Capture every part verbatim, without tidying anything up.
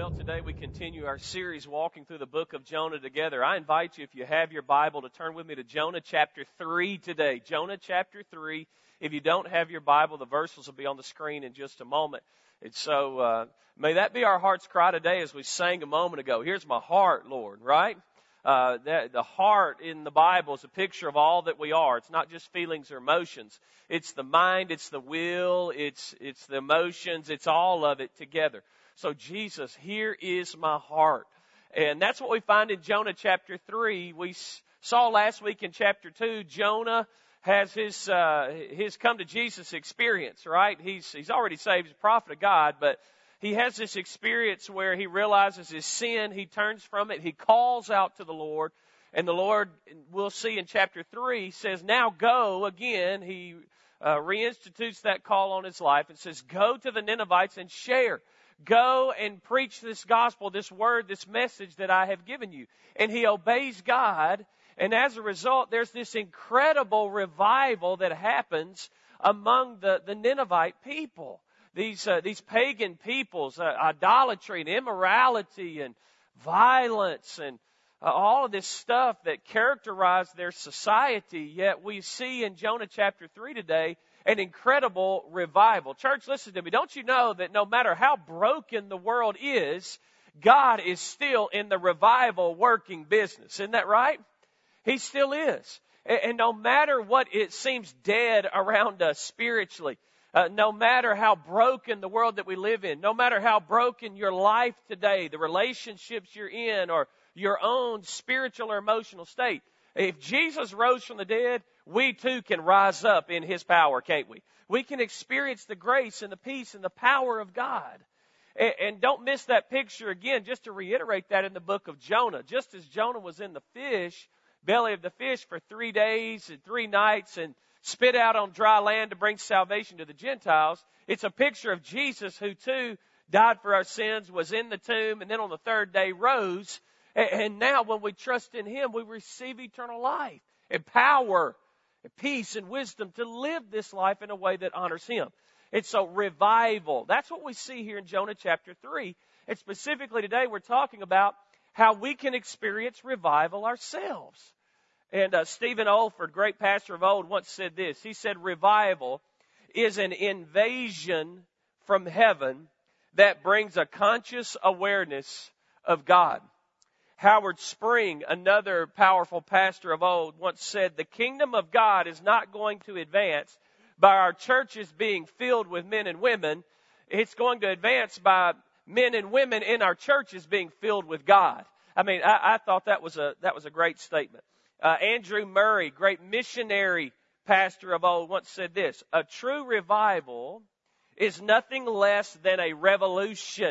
Well, today we continue our series walking through the book of Jonah together. I invite you, if you have your Bible, to turn with me to Jonah chapter three today. Jonah chapter three. If you don't have your Bible, the verses will be on the screen in just a moment. And so uh, may that be our heart's cry today as we sang a moment ago. Here's my heart, Lord, right? Uh, that, the heart in the Bible is a picture of all that we are. It's not just feelings or emotions. It's the mind, it's the will, it's it's the emotions, it's all of it together. So Jesus, here is my heart. And that's what we find in Jonah chapter three. We saw last week in chapter two, Jonah has his uh, his come to Jesus experience, right? He's he's already saved, he's a prophet of God, but he has this experience where he realizes his sin, he turns from it, he calls out to the Lord, and the Lord, we'll see in chapter three, says, now go again. He uh, reinstitutes that call on his life and says, go to the Ninevites and share. Go and preach this gospel, this word, this message that I have given you. And he obeys God, and as a result, there's this incredible revival that happens among the, the Ninevite people. These uh, these pagan peoples, uh, idolatry and immorality and violence and uh, all of this stuff that characterized their society. Yet we see in Jonah chapter three today an incredible revival. Church, listen to me. Don't you know that no matter how broken the world is, God is still in the revival working business? Isn't that right? He still is. And, and no matter what it seems dead around us spiritually, Uh, no matter how broken the world that we live in, no matter how broken your life today, the relationships you're in, or your own spiritual or emotional state, if Jesus rose from the dead, we too can rise up in His power, can't we? We can experience the grace and the peace and the power of God. And, and don't miss that picture again, just to reiterate that in the book of Jonah. Just as Jonah was in the fish, belly of the fish for three days and three nights and spit out on dry land to bring salvation to the Gentiles, it's a picture of Jesus, who too died for our sins, was in the tomb, and then on the third day rose. And now when we trust in Him, we receive eternal life and power and peace and wisdom to live this life in a way that honors Him. It's a revival. That's what we see here in Jonah chapter three. And specifically today, we're talking about how we can experience revival ourselves. And uh, Stephen Olford, great pastor of old, once said this. He said, revival is an invasion from heaven that brings a conscious awareness of God. Howard Spring, another powerful pastor of old, once said, the kingdom of God is not going to advance by our churches being filled with men and women. It's going to advance by men and women in our churches being filled with God. I mean, I, I thought that was a that was a great statement. Uh, Andrew Murray, great missionary pastor of old, once said this: a true revival is nothing less than a revolution,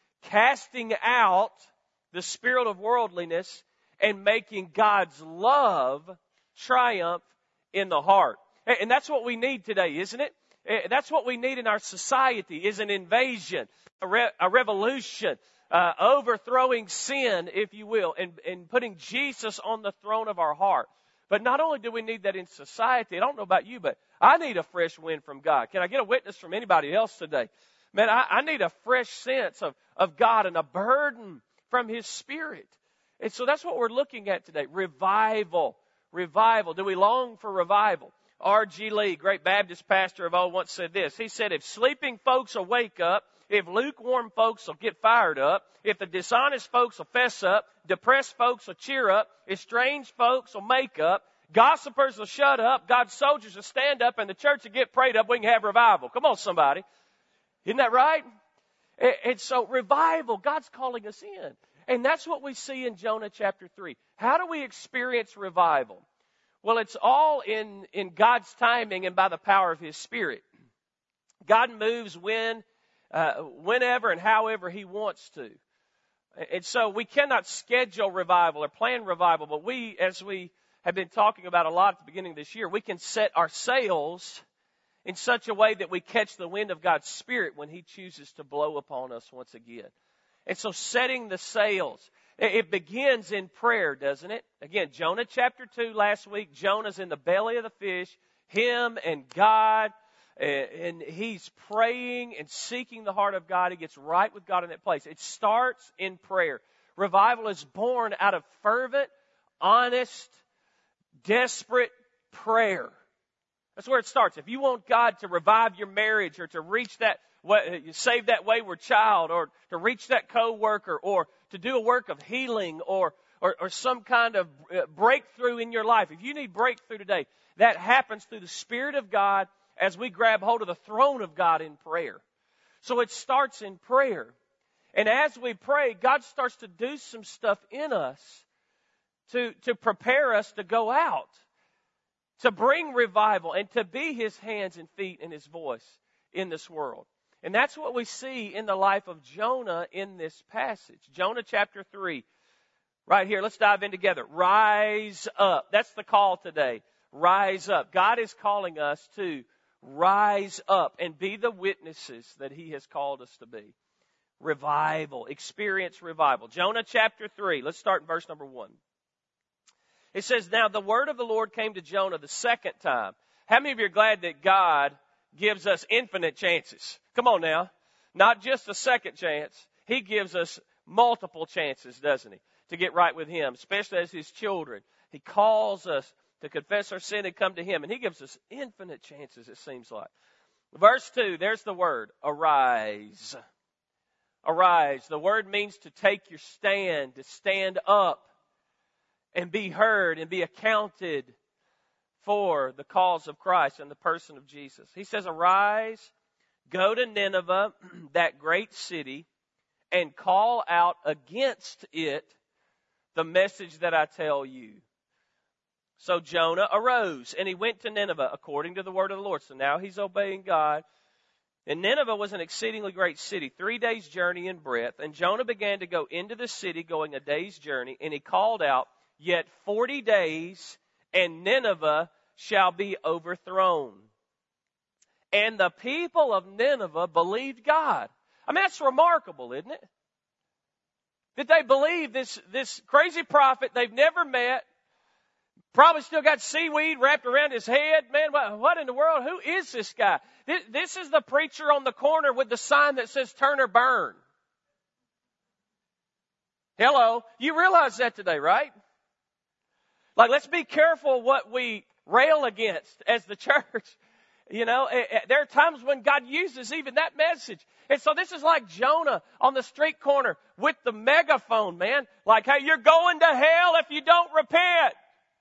casting out the spirit of worldliness and making God's love triumph in the heart. And that's what we need today, isn't it? That's what we need in our society, is an invasion, a, re- a revolution. Uh, overthrowing sin, if you will, and, and putting Jesus on the throne of our heart. But not only do we need that in society, I don't know about you, but I need a fresh wind from God. Can I get a witness from anybody else today? Man, I, I need a fresh sense of, of God and a burden from His Spirit. And so that's what we're looking at today. Revival. Revival. Do we long for revival? R G Lee, great Baptist pastor of old, once said this. He said, if sleeping folks will wake up, if lukewarm folks will get fired up, if the dishonest folks will fess up, depressed folks will cheer up, estranged folks will make up, gossipers will shut up, God's soldiers will stand up, and the church will get prayed up, we can have revival. Come on, somebody. Isn't that right? And so revival, God's calling us in. And that's what we see in Jonah chapter three. How do we experience revival? Well, it's all in, in God's timing and by the power of His Spirit. God moves when Uh, whenever and however He wants to. And so we cannot schedule revival or plan revival, but we, as we have been talking about a lot at the beginning of this year, we can set our sails in such a way that we catch the wind of God's Spirit when He chooses to blow upon us once again. And so setting the sails, it begins in prayer, doesn't it? Again, Jonah chapter two last week, Jonah's in the belly of the fish, him and God. and he's praying and seeking the heart of God. He gets right with God in that place. It starts in prayer. Revival is born out of fervent, honest, desperate prayer. That's where it starts. If you want God to revive your marriage, or to reach that, save that wayward child, or to reach that coworker, or to do a work of healing, or, or, or some kind of breakthrough in your life, if you need breakthrough today, that happens through the Spirit of God as we grab hold of the throne of God in prayer. So it starts in prayer. And as we pray, God starts to do some stuff in us to, to prepare us to go out, to bring revival, and to be His hands and feet and His voice in this world. And that's what we see in the life of Jonah in this passage. Jonah chapter three. Right here, let's dive in together. Rise up. That's the call today. Rise up. God is calling us to rise up and be the witnesses that He has called us to be. Revival. Experience revival. Jonah chapter three. Let's start in verse number one. It says, now the word of the Lord came to Jonah the second time. How many of you are glad that God gives us infinite chances? Come on now. Not just a second chance. He gives us multiple chances, doesn't He? To get right with Him, especially as His children. He calls us to confess our sin and come to Him. And He gives us infinite chances, it seems like. Verse two, there's the word, arise. Arise. The word means to take your stand, to stand up and be heard and be accounted for the cause of Christ and the person of Jesus. He says, arise, go to Nineveh, that great city, and call out against it the message that I tell you. So Jonah arose, and he went to Nineveh according to the word of the Lord. So now he's obeying God. And Nineveh was an exceedingly great city, three days' journey in breadth. And Jonah began to go into the city, going a day's journey. And he called out, yet forty days, and Nineveh shall be overthrown. And the people of Nineveh believed God. I mean, that's remarkable, isn't it? That they believe this, this crazy prophet they've never met, probably still got seaweed wrapped around his head. Man, what, what in the world? Who is this guy? This, this is the preacher on the corner with the sign that says turn or burn. Hello. You realize that today, right? Like, let's be careful what we rail against as the church. You know, there are times when God uses even that message. And so this is like Jonah on the street corner with the megaphone, man. Like, hey, you're going to hell if you don't repent.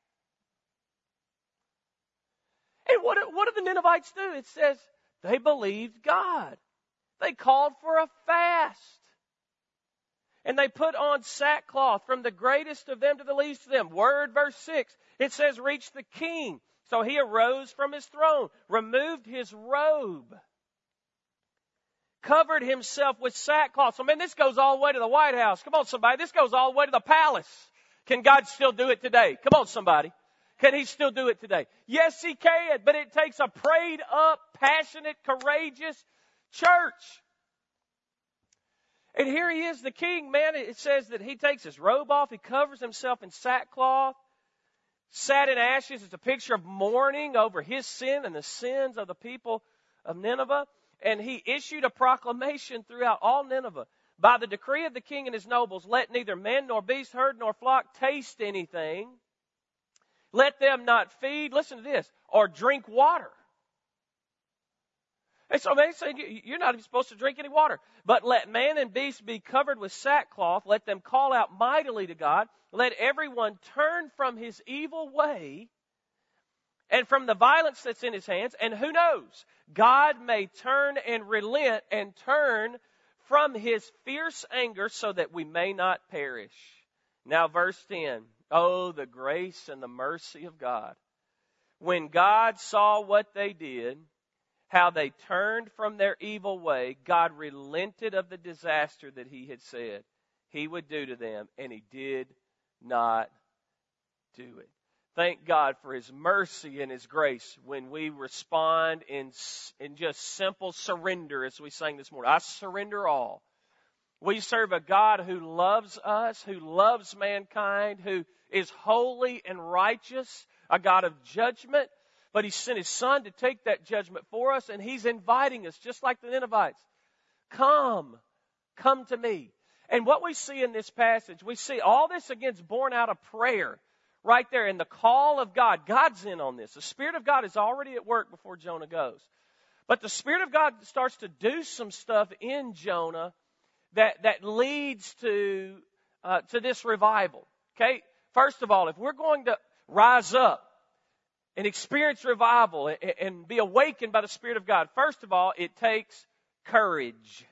And what, what did the Ninevites do? It says they believed God. They called for a fast. And they put on sackcloth from the greatest of them to the least of them. Word, verse six, it says, reach the king. So he arose from his throne, removed his robe, covered himself with sackcloth. So, man, this goes all the way to the White House. Come on, somebody. This goes all the way to the palace. Can God still do it today? Come on, somebody. Can He still do it today? Yes, He can, but it takes a prayed up, passionate, courageous church. And here he is, the king, man. It says that he takes his robe off. He covers himself in sackcloth. Sat in ashes is a picture of mourning over his sin and the sins of the people of Nineveh. And he issued a proclamation throughout all Nineveh. By the decree of the king and his nobles, let neither man nor beast, herd nor flock taste anything. Let them not feed, listen to this, or drink water. And so they say you're not even supposed to drink any water. But let man and beast be covered with sackcloth. Let them call out mightily to God. Let everyone turn from his evil way and from the violence that's in his hands. And who knows? God may turn and relent and turn from His fierce anger so that we may not perish. Now verse ten. Oh, the grace and the mercy of God. When God saw what they did, how they turned from their evil way, God relented of the disaster that He had said He would do to them, and He did not do it. Thank God for His mercy and His grace when we respond in, in just simple surrender, as we sang this morning. I surrender all. We serve a God who loves us, who loves mankind, who is holy and righteous, a God of judgment. but He sent His Son to take that judgment for us, and He's inviting us, just like the Ninevites. Come, come to me. And what we see in this passage, we see all this again is born out of prayer. Right there in the call of God. God's in on this. The Spirit of God is already at work before Jonah goes. But the Spirit of God starts to do some stuff in Jonah that, that leads to, uh, to this revival. Okay? First of all, if we're going to rise up and experience revival and, and be awakened by the Spirit of God, first of all, it takes courage.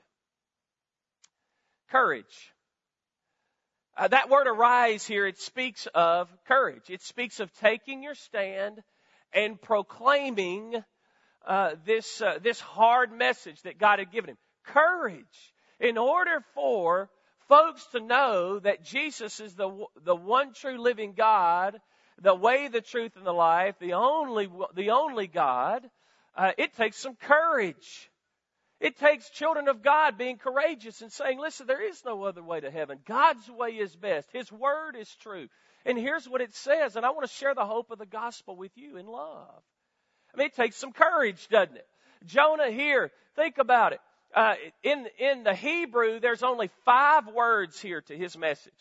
Courage. Uh, that word arise here, it speaks of courage. It speaks of taking your stand and proclaiming uh, this, uh, this hard message that God had given him. Courage. In order for folks to know that Jesus is the, the one true living God, the way, the truth, and the life, the only, the only God, uh, it takes some courage. It takes children of God being courageous and saying, listen, there is no other way to heaven. God's way is best. His word is true. And here's what it says, and I want to share the hope of the gospel with you in love. I mean, it takes some courage, doesn't it? Jonah here, think about it. Uh, in, in the Hebrew, there's only five words here to his message.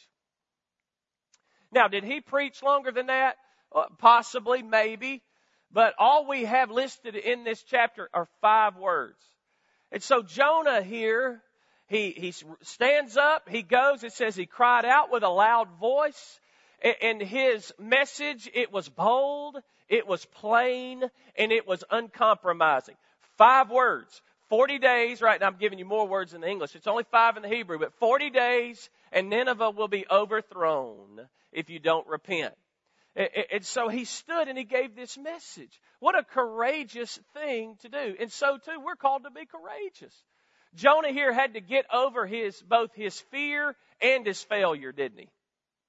Now, did he preach longer than that? Uh, possibly, maybe. But all we have listed in this chapter are five words. And so Jonah here, he, he stands up, he goes, it says he cried out with a loud voice, and his message, it was bold, it was plain, and it was uncompromising. Five words, forty days, right now I'm giving you more words in the English, it's only five in the Hebrew, but forty days, and Nineveh will be overthrown if you don't repent. And so he stood and he gave this message. What a courageous thing to do. And so too, we're called to be courageous. Jonah here had to get over his, both his fear and his failure, didn't he?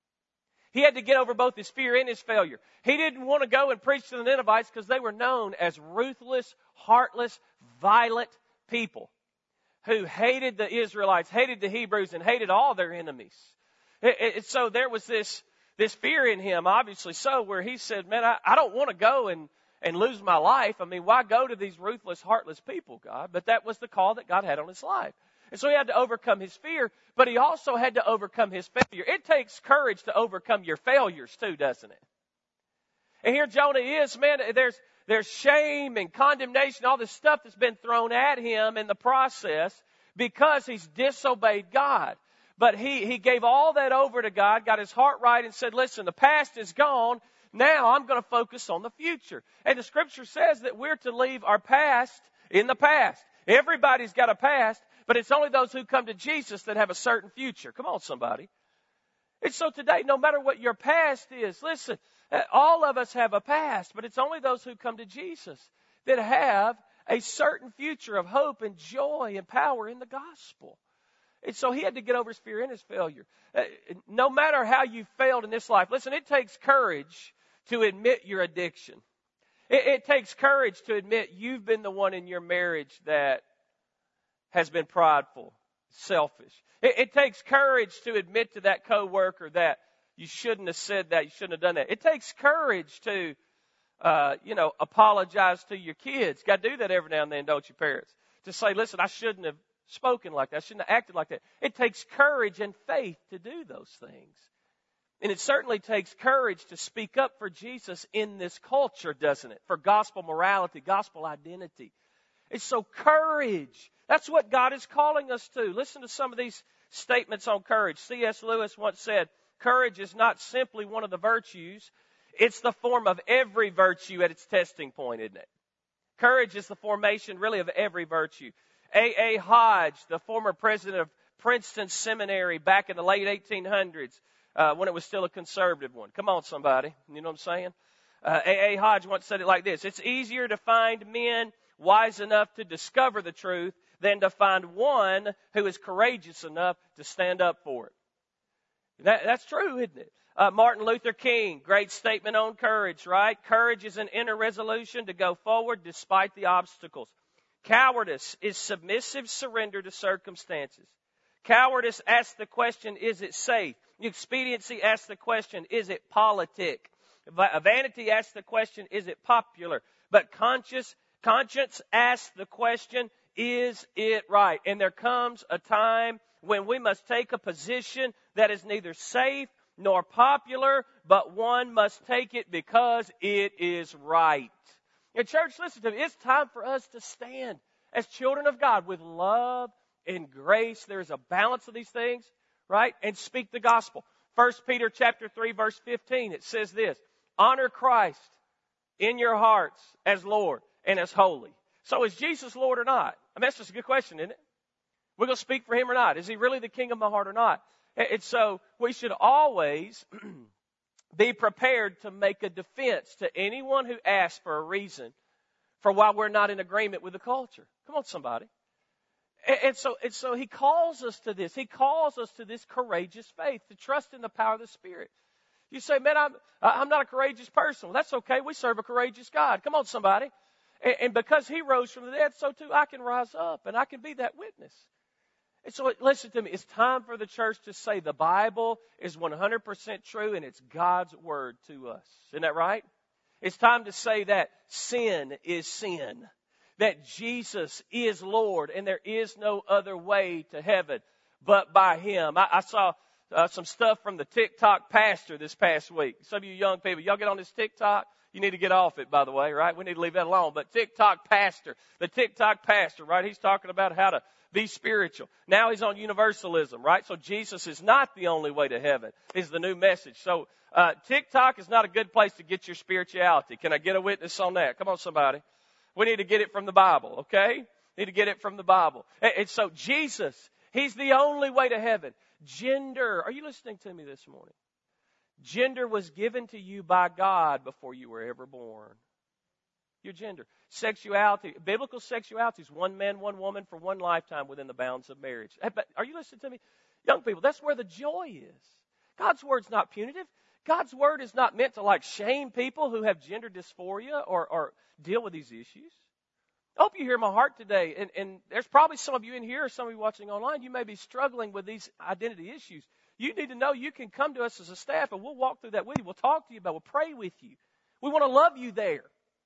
He had to get over both his fear and his failure. He didn't want to go and preach to the Ninevites because they were known as ruthless, heartless, violent people who hated the Israelites, hated the Hebrews, and hated all their enemies. And so there was this This fear in him, obviously so, where he said, man, I, I don't want to go and, and lose my life. I mean, why go to these ruthless, heartless people, God? But that was the call that God had on his life. And so he had to overcome his fear, but he also had to overcome his failure. It takes courage to overcome your failures too, doesn't it? And here Jonah is, man, there's, there's shame and condemnation, all this stuff that's been thrown at him in the process because he's disobeyed God. But he, he gave all that over to God, got his heart right, and said, listen, the past is gone. Now I'm going to focus on the future. And the Scripture says that we're to leave our past in the past. Everybody's got a past, but it's only those who come to Jesus that have a certain future. Come on, somebody. And so today, no matter what your past is, listen, all of us have a past, but it's only those who come to Jesus that have a certain future of hope and joy and power in the gospel. And so he had to get over his fear and his failure. Uh, no matter how you failed in this life, listen, it takes courage to admit your addiction. It, it takes courage to admit you've been the one in your marriage that has been prideful, selfish. It, it takes courage to admit to that coworker that you shouldn't have said that, you shouldn't have done that. It takes courage to, uh, you know, apologize to your kids. Got to do that every now and then, don't you, parents? To say, listen, I shouldn't have spoken like that. I shouldn't have acted like that. It takes courage and faith to do those things. And it certainly takes courage to speak up for Jesus in this culture, doesn't it? For gospel morality, gospel identity. It's so courage. That's what God is calling us to. Listen to some of these statements on courage. C S Lewis once said, courage is not simply one of the virtues. It's the form of every virtue at its testing point, isn't it? Courage is the formation, really, of every virtue. A A Hodge, the former president of Princeton Seminary back in the late eighteen hundreds, uh, when it was still a conservative one. Come on, somebody. You know what I'm saying? Uh, A A Hodge once said it like this. It's easier to find men wise enough to discover the truth than to find one who is courageous enough to stand up for it. That, that's true, isn't it? Uh, Martin Luther King, great statement on courage, right? Courage is an inner resolution to go forward despite the obstacles. Cowardice is submissive surrender to circumstances. Cowardice asks the question, is it safe? Expediency asks the question, is it politic? Vanity asks the question, is it popular? But conscience, conscience asks the question, is it right? And there comes a time when we must take a position that is neither safe nor popular, but one must take it because it is right. And church, listen to me. It's time for us to stand as children of God with love and grace. There's a balance of these things, right? And speak the gospel. First Peter chapter three, verse fifteen, it says this, honor Christ in your hearts as Lord and as holy. So is Jesus Lord or not? I mean, that's just a good question, isn't it? We're going to speak for him or not. Is he really the king of my heart or not? And so we should always be prepared to make a defense to anyone who asks for a reason for why we're not in agreement with the culture. Come on, somebody. And so, and so he calls us to this. He calls us to this courageous faith, to trust in the power of the Spirit. You say, man, I'm, I'm not a courageous person. Well, that's okay. We serve a courageous God. Come on, somebody. And, and because he rose from the dead, so too I can rise up and I can be that witness. And so listen to me. It's time for the church to say the Bible is one hundred percent true and it's God's word to us. Isn't that right? It's time to say that sin is sin, that Jesus is Lord, and there is no other way to heaven but by him. I, I saw uh, some stuff from the TikTok pastor this past week. Some of you young people, y'all get on this TikTok? You need to get off it, by the way, right? We need to leave that alone. But TikTok pastor, the TikTok pastor, right? He's talking about how to be spiritual. Now he's on universalism, right? So Jesus is not the only way to heaven, is the new message. So uh, TikTok is not a good place to get your spirituality. Can I get a witness on that? Come on, somebody. We need to get it from the Bible, okay? Need to get it from the Bible. And, and so Jesus, he's the only way to heaven. Gender, are you listening to me this morning? Gender was given to you by God before you were ever born. Your gender. Sexuality, biblical sexuality is one man, one woman for one lifetime within the bounds of marriage. But are you listening to me? Young people, that's where the joy is. God's word's not punitive. God's word is not meant to like shame people who have gender dysphoria or, or deal with these issues. I hope you hear my heart today. And, and there's probably some of you in here or some of you watching online, you may be struggling with these identity issues. You need to know you can come to us as a staff and we'll walk through that with you. We'll talk to you about it. We'll pray with you. We want to love you there.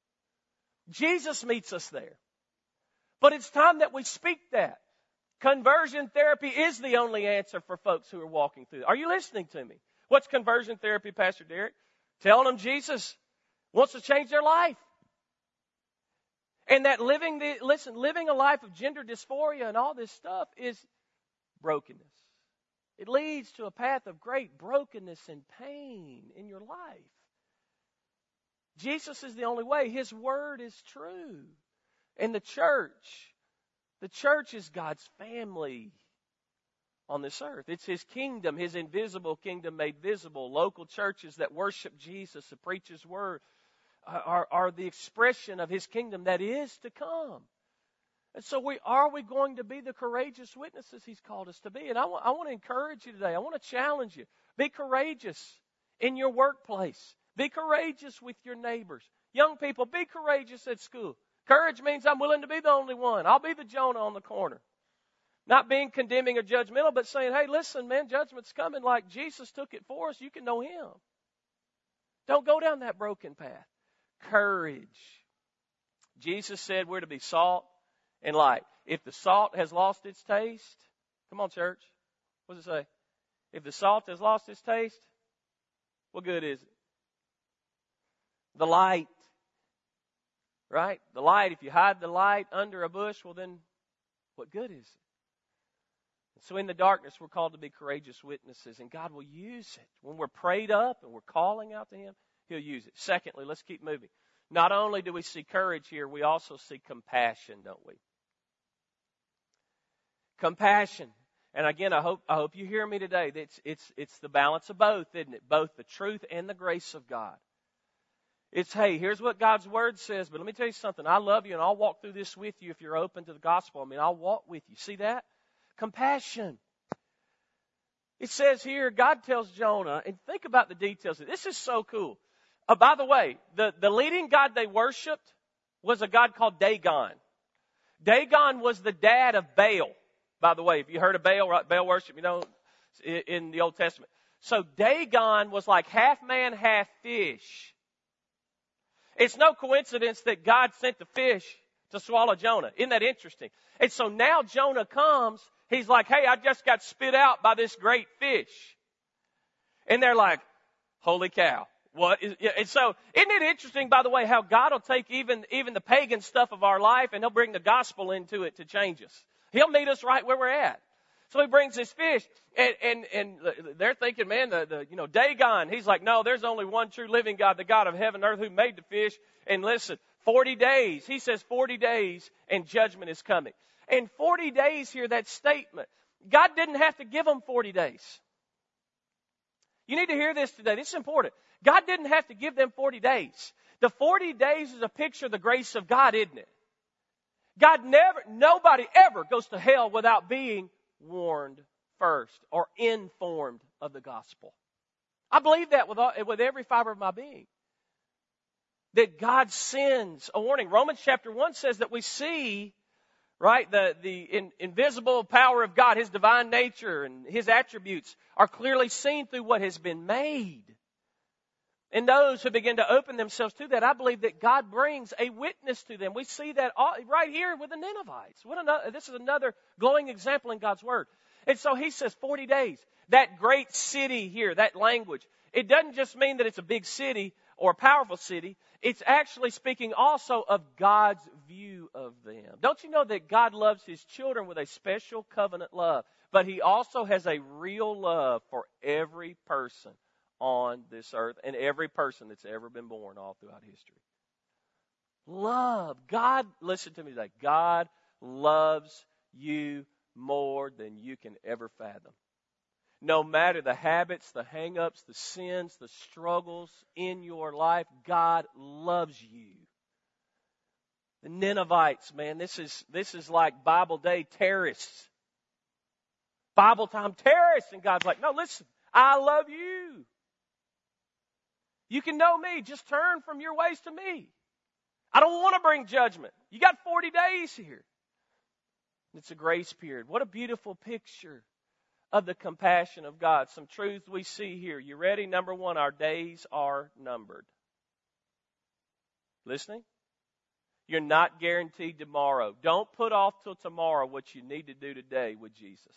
Jesus meets us there. But it's time that we speak that. Conversion therapy is the only answer for folks who are walking through. Are you listening to me? What's conversion therapy, Pastor Derek? Telling them Jesus wants to change their life. And that living, the, listen, living a life of gender dysphoria and all this stuff is brokenness. It leads to a path of great brokenness and pain in your life. Jesus is the only way. His word is true. And the church, the church is God's family on this earth. It's his kingdom, his invisible kingdom made visible. Local churches that worship Jesus, that preach his word, are, are the expression of his kingdom that is to come. And so we are we going to be the courageous witnesses he's called us to be? And I, w- I want to encourage you today. I want to challenge you. Be courageous in your workplace. Be courageous with your neighbors. Young people, be courageous at school. Courage means I'm willing to be the only one. I'll be the Jonah on the corner. Not being condemning or judgmental, but saying, hey, listen, man, judgment's coming like Jesus took it for us. You can know him. Don't go down that broken path. Courage. Jesus said we're to be salt and light. If the salt has lost its taste, come on, church. What does it say? If the salt has lost its taste, what good is it? The light, right? The light, if you hide the light under a bush, well then, what good is it? So in the darkness, we're called to be courageous witnesses, and God will use it. When we're prayed up and we're calling out to him, he'll use it. Secondly, let's keep moving. Not only do we see courage here, we also see compassion, don't we? Compassion. And again, I hope I hope you hear me today. It's it's it's the balance of both, isn't it? Both the truth and the grace of God. It's, hey, here's what God's word says, but let me tell you something. I love you, and I'll walk through this with you if you're open to the gospel. I mean, I'll walk with you. See that? Compassion. It says here, God tells Jonah, and think about the details. This is so cool. Uh, by the way, the, the leading god they worshipped was a god called Dagon. Dagon was the dad of Baal. By the way, if you heard of Baal, right? Baal worship, you know, in, in the Old Testament. So Dagon was like half man, half fish. It's no coincidence that God sent the fish to swallow Jonah. Isn't that interesting? And so now Jonah comes. He's like, hey, I just got spit out by this great fish. And they're like, holy cow. What is, and so, isn't it interesting, by the way, how God will take even, even the pagan stuff of our life and He'll bring the gospel into it to change us. He'll meet us right where we're at. So He brings this fish, and, and, and they're thinking, man, the, the, you know, Dagon. He's like, no, there's only one true living God, the God of heaven and earth who made the fish. And listen, forty days, He says forty days and judgment is coming. And forty days here, that statement, God didn't have to give them forty days. You need to hear this today. This is important. God didn't have to give them forty days. The forty days is a picture of the grace of God, isn't it? God never, nobody ever goes to hell without being warned first or informed of the gospel. I believe that with, all, with every fiber of my being. That God sends a warning. Romans chapter one says that we see, right, the, the in, invisible power of God, His divine nature and His attributes are clearly seen through what has been made. And those who begin to open themselves to that, I believe that God brings a witness to them. We see that all, right here with the Ninevites. What another, this is another glowing example in God's Word. And so He says forty days. That great city here, that language, it doesn't just mean that it's a big city or a powerful city. It's actually speaking also of God's view of them. Don't you know that God loves His children with a special covenant love? But He also has a real love for every person on this earth and every person that's ever been born all throughout history. Love. God, listen to me today. God loves you more than you can ever fathom. No matter the habits, the hang-ups, the sins, the struggles in your life, God loves you. The Ninevites, man, this is this is like Bible day terrorists. Bible time terrorists. And God's like, no, listen, I love you. You can know me. Just turn from your ways to me. I don't want to bring judgment. You got forty days here. It's a grace period. What a beautiful picture of the compassion of God. Some truths we see here. You ready? Number one, our days are numbered. Listening? You're not guaranteed tomorrow. Don't put off till tomorrow what you need to do today with Jesus.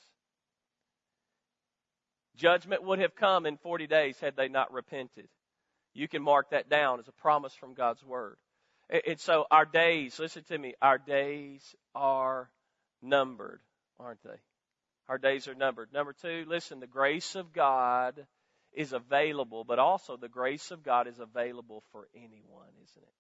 Judgment would have come in forty days had they not repented. You can mark that down as a promise from God's Word. And so our days, listen to me, our days are numbered, aren't they? Our days are numbered. Number two, listen, the grace of God is available, but also the grace of God is available for anyone, isn't it?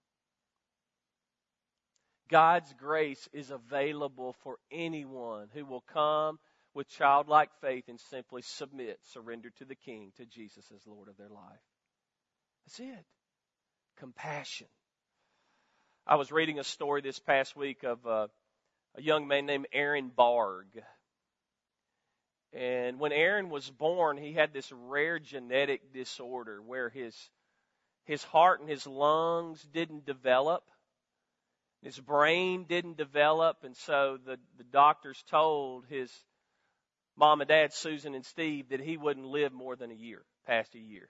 God's grace is available for anyone who will come with childlike faith and simply submit, surrender to the King, to Jesus as Lord of their life. That's it. Compassion. I was reading a story this past week of uh, a young man named Aaron Barg. And when Aaron was born, he had this rare genetic disorder where his his heart and his lungs didn't develop. His brain didn't develop. And so the, the doctors told his mom and dad, Susan and Steve, that he wouldn't live more than a year, past a year.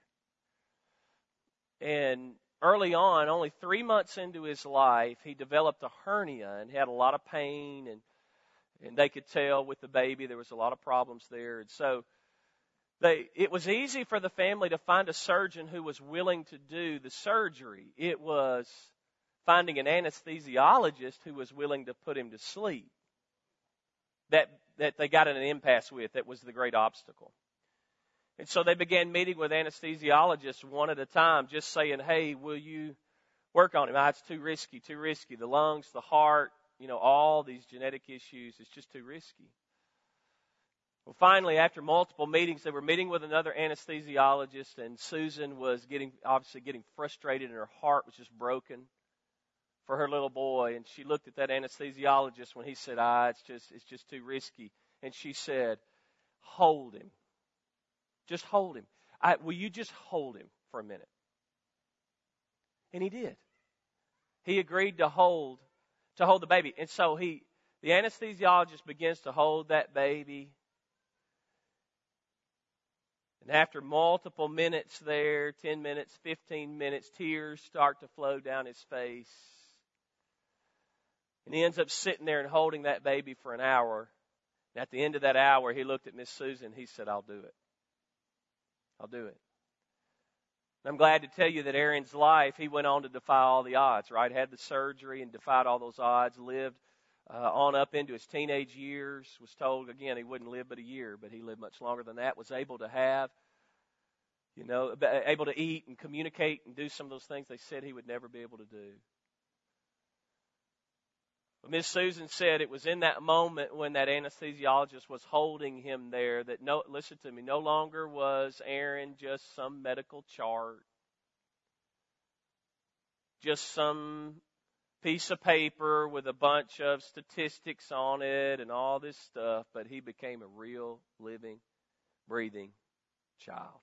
And early on, only three months into his life, he developed a hernia and had a lot of pain, and and they could tell with the baby there was a lot of problems there. And so they, it was easy for the family to find a surgeon who was willing to do the surgery. It was finding an anesthesiologist who was willing to put him to sleep that that they got in an impasse with. That was the great obstacle. And so they began meeting with anesthesiologists one at a time, just saying, hey, will you work on him? Ah, it's too risky, too risky. The lungs, the heart, you know, all these genetic issues, it's just too risky. Well, finally, after multiple meetings, they were meeting with another anesthesiologist, and Susan was getting, obviously getting frustrated, and her heart was just broken for her little boy. And she looked at that anesthesiologist when he said, ah, it's just, it's just too risky. And she said, hold him. Just hold him. I, will you just hold him for a minute? And he did. He agreed to hold to hold the baby. And so he, the anesthesiologist begins to hold that baby. And after multiple minutes there, ten minutes, fifteen minutes, tears start to flow down his face. And he ends up sitting there and holding that baby for an hour. And at the end of that hour, he looked at Miss Susan. He said, I'll do it. I'll do it. And I'm glad to tell you that Aaron's life, he went on to defy all the odds, right? Had the surgery and defied all those odds, lived uh, on up into his teenage years, was told, again, he wouldn't live but a year, but he lived much longer than that, was able to have, you know, able to eat and communicate and do some of those things they said he would never be able to do. But Miss Susan said it was in that moment when that anesthesiologist was holding him there that, no, listen to me, no longer was Aaron just some medical chart, just some piece of paper with a bunch of statistics on it and all this stuff, but he became a real, living, breathing child.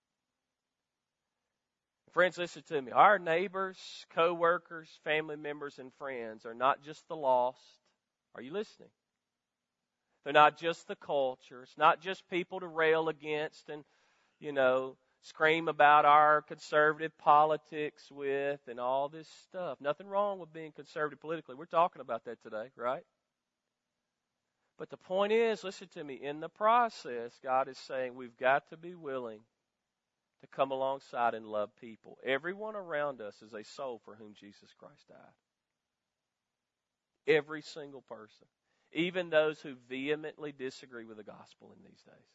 Friends, listen to me. Our neighbors, co-workers, family members, and friends are not just the lost. Are you listening? They're not just the culture. It's not just people to rail against and, you know, scream about our conservative politics with and all this stuff. Nothing wrong with being conservative politically. We're talking about that today, right? But the point is, listen to me, in the process, God is saying we've got to be willing to come alongside and love people. Everyone around us is a soul for whom Jesus Christ died. Every single person. Even those who vehemently disagree with the gospel in these days.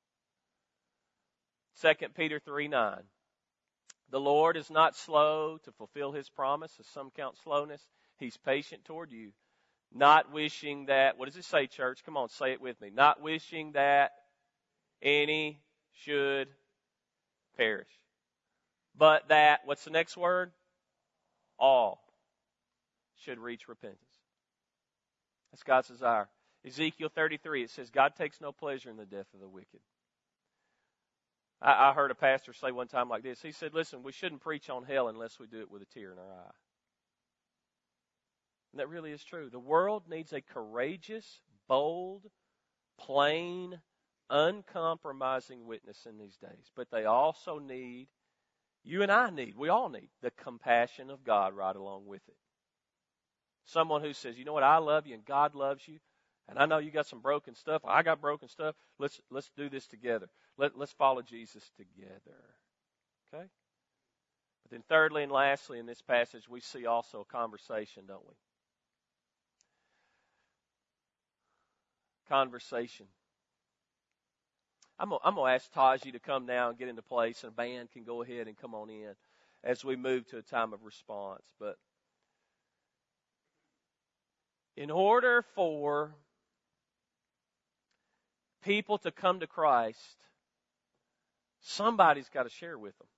Second Peter three nine. The Lord is not slow to fulfill His promise, as some count slowness. He's patient toward you. Not wishing that, what does it say, church? Come on, say it with me. Not wishing that any should perish. But that, what's the next word? All should reach repentance. That's God's desire. Ezekiel thirty-three, it says, God takes no pleasure in the death of the wicked. I, I heard a pastor say one time like this. He said, listen, we shouldn't preach on hell unless we do it with a tear in our eye. And that really is true. The world needs a courageous, bold, plain, uncompromising witness in these days. But they also need, you and I need, we all need, the compassion of God right along with it. Someone who says, you know what, I love you and God loves you. And I know you got some broken stuff. I got broken stuff. Let's let's do this together. Let, let's follow Jesus together. Okay? But then thirdly and lastly in this passage, we see also a conversation, don't we? Conversation. I'm going I'm to ask Taji to come now and get into place, and a band can go ahead and come on in as we move to a time of response. But in order for people to come to Christ, somebody's got to share with them.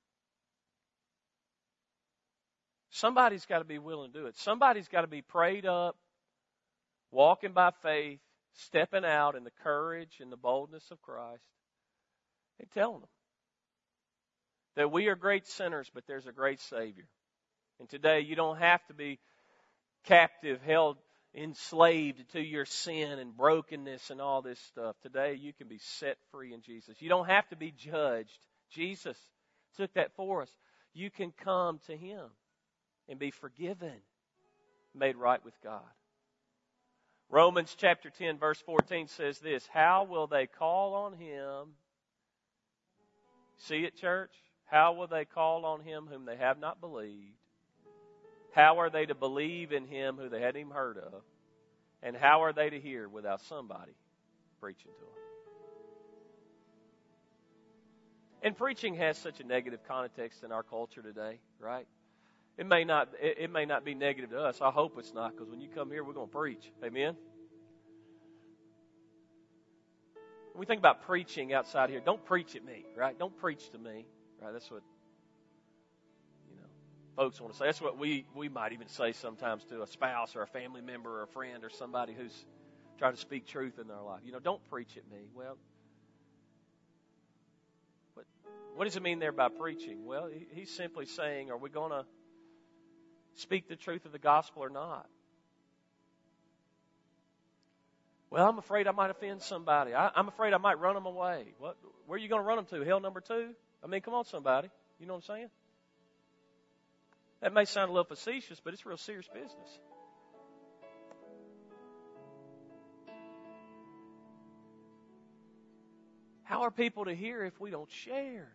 Somebody's got to be willing to do it. Somebody's got to be prayed up, walking by faith, stepping out in the courage and the boldness of Christ, and telling them that we are great sinners, but there's a great Savior. And today you don't have to be captive, held, enslaved to your sin and brokenness and all this stuff. Today you can be set free in Jesus. You don't have to be judged. Jesus took that for us. You can come to Him and be forgiven, made right with God. Romans chapter ten verse fourteen says this, how will they call on Him? See it, church? How will they call on Him whom they have not believed? How are they to believe in Him who they hadn't even heard of? And how are they to hear without somebody preaching to them? And preaching has such a negative context in our culture today, right? It may not, it, it may not be negative to us. I hope it's not, because when you come here, we're going to preach. Amen? When we think about preaching outside here, don't preach at me, right? Don't preach to me, right? That's what, you know, folks want to say. That's what we, we might even say sometimes to a spouse or a family member or a friend or somebody who's trying to speak truth in their life. You know, don't preach at me. Well, what, what does it mean there by preaching? Well, he, he's simply saying, are we going to speak the truth of the gospel or not? Well, I'm afraid I might offend somebody. I, I'm afraid I might run them away. What? Where are you going to run them to? Hell number two? I mean, come on, somebody. You know what I'm saying? That may sound a little facetious, but it's real serious business. How are people to hear if we don't share?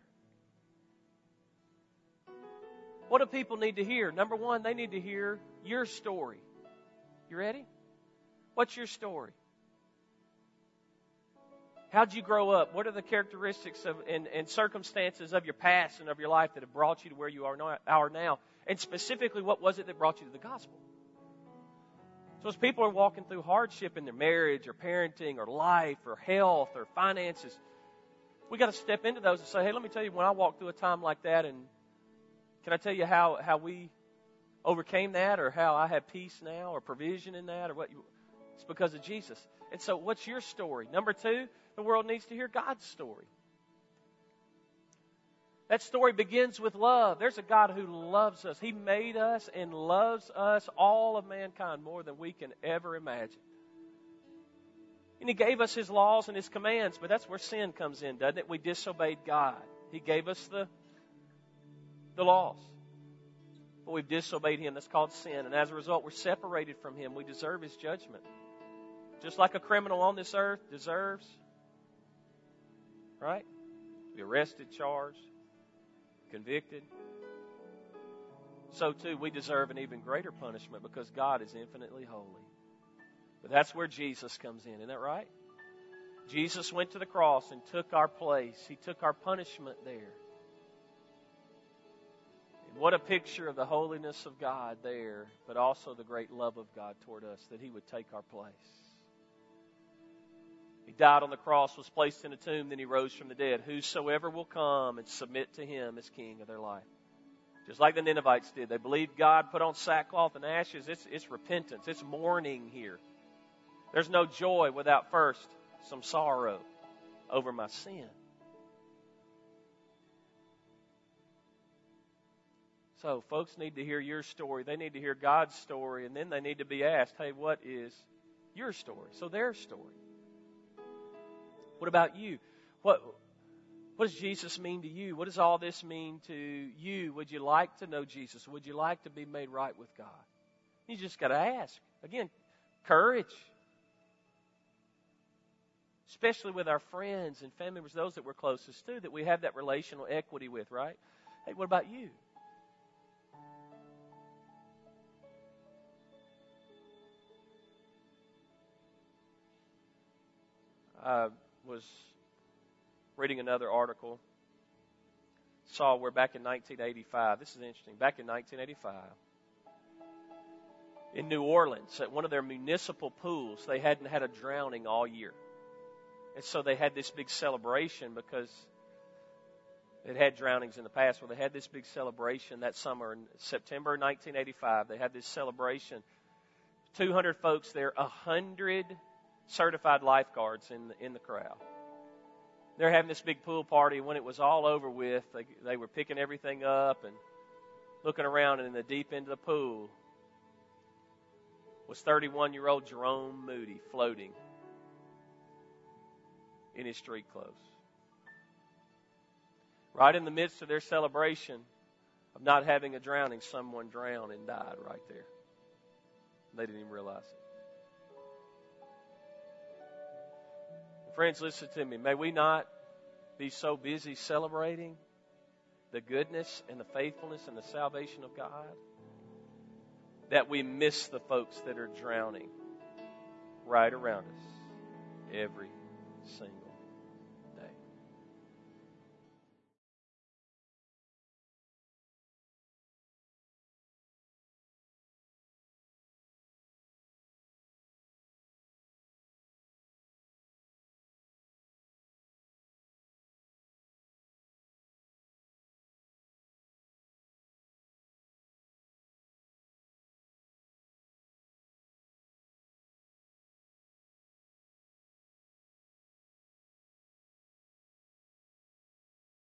What do people need to hear? Number one, they need to hear your story. You ready? What's your story? How'd you grow up? What are the characteristics of and, and circumstances of your past and of your life that have brought you to where you are now? And specifically, what was it that brought you to the gospel? So as people are walking through hardship in their marriage or parenting or life or health or finances, we got to step into those and say, hey, let me tell you, when I walked through a time like that, and can I tell you how, how we overcame that, or how I have peace now, or provision in that, or what? You, it's because of Jesus. And so what's your story? Number two, the world needs to hear God's story. That story begins with love. There's a God who loves us. He made us and loves us, all of mankind, more than we can ever imagine. And He gave us His laws and His commands, but that's where sin comes in, doesn't it? We disobeyed God. He gave us the, the laws, but we've disobeyed Him. That's called sin. And as a result, we're separated from Him. We deserve His judgment. Just like a criminal on this earth deserves, right? To be arrested, charged, convicted. So too, we deserve an even greater punishment because God is infinitely holy. But that's where Jesus comes in. Isn't that right? Jesus went to the cross and took our place. He took our punishment there. And what a picture of the holiness of God there, but also the great love of God toward us, that He would take our place. He died on the cross, was placed in a tomb, then He rose from the dead. Whosoever will come and submit to Him as King of their life. Just like the Ninevites did. They believed God, put on sackcloth and ashes. It's, it's repentance. It's mourning here. There's no joy without first some sorrow over my sin. So folks need to hear your story. They need to hear God's story. And then they need to be asked, hey, what is your story? So their story. What about you? What, what does Jesus mean to you? What does all this mean to you? Would you like to know Jesus? Would you like to be made right with God? You just got to ask. Again, courage. Especially with our friends and family members, those that we're closest to, that we have that relational equity with, right? Hey, what about you? I was reading another article, saw where back in nineteen eighty-five, this is interesting, back in nineteen eighty-five, in New Orleans, at one of their municipal pools, they hadn't had a drowning all year. And so they had this big celebration because they'd had drownings in the past. Well, they had this big celebration that summer in September nineteen eighty-five. They had this celebration. two hundred folks there, one hundred certified lifeguards in the, in the crowd. They're having this big pool party. When it was all over with, they, they were picking everything up and looking around, and in the deep end of the pool was thirty-one-year-old Jerome Moody floating in his street clothes. Right in the midst of their celebration of not having a drowning, someone drowned and died right there. They didn't even realize it. Friends, listen to me. May we not be so busy celebrating the goodness and the faithfulness and the salvation of God that we miss the folks that are drowning right around us every single